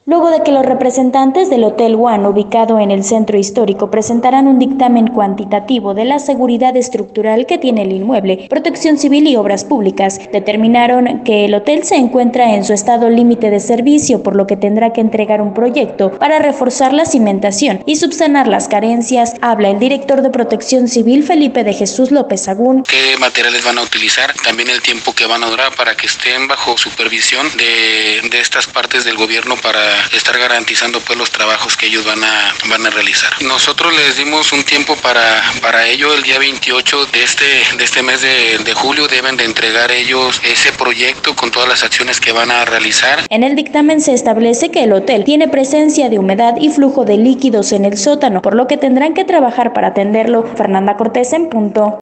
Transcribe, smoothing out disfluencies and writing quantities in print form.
Luego de que los representantes del Hotel One, ubicado en el centro histórico, presentaran un dictamen cuantitativo de la seguridad estructural que tiene el inmueble, Protección Civil y Obras Públicas determinaron que el hotel se encuentra en su estado límite de servicio, por lo que tendrá que entregar un proyecto para reforzar la cimentación y subsanar las carencias. Habla el director de Protección Civil, Felipe de Jesús López Sagún. ¿Qué materiales van a utilizar? También el tiempo que van a durar para que estén bajo supervisión de estas partes del gobierno para estar garantizando pues los trabajos que ellos van a realizar. Nosotros les dimos un tiempo para ello. El día 28 de este mes de julio deben de entregar ellos ese proyecto con todas las acciones que van a realizar. En el dictamen se establece que el hotel tiene presencia de humedad y flujo de líquidos en el sótano, por lo que tendrán que trabajar para atenderlo. Fernanda Cortés, en punto.